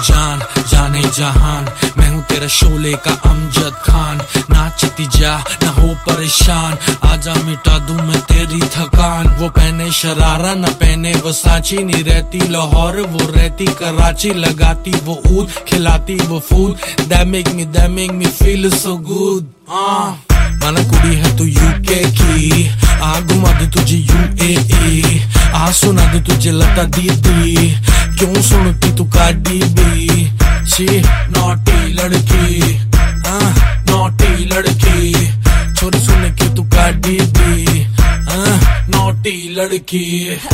जान जाने जहान, मैं हूँ तेरा शोले का अमजद खान। नाचती जा ना हो परेशान, आजा मिटा दूं मैं तेरी थकान। वो पहने शरारा ना पहने वो सांची, नहीं रहती लाहौर वो रहती कराची। लगाती वो ऊद खिलाती वो food, that make me feel so good। माना कुड़ी है तू यूके की, आ घुमा दे तुझे UAE, आ सुना दे तुझे लता दीदी। क्यों सुनती तू कार्डी बी, शी नॉटी लड़की, नॉटी लड़की। छोरी सुन के तू कार्डी बी, नॉटी लड़की।